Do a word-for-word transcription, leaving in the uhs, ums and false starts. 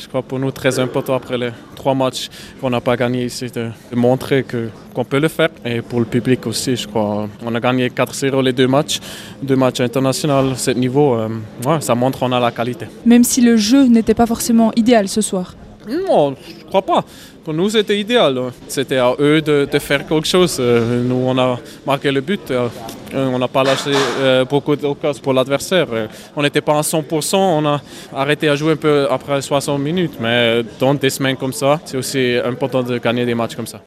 je crois pour nous très important après les trois matchs qu'on n'a pas gagné ici, de, de montrer que, qu'on peut le faire. Et pour le public aussi, je crois. On a gagné quatre zéro les deux matchs, deux matchs internationaux. À ce niveau, euh, ouais, ça montre qu'on a la qualité. Même si le jeu n'était pas forcément idéal ce soir. Non, je ne crois pas. Pour nous, c'était idéal. C'était à eux de, de faire quelque chose. Nous, on a marqué le but. On n'a pas lâché beaucoup d'occasions pour l'adversaire. On n'était pas à cent pour cent. On a arrêté à jouer un peu après soixante minutes. Mais dans des semaines comme ça, c'est aussi important de gagner des matchs comme ça.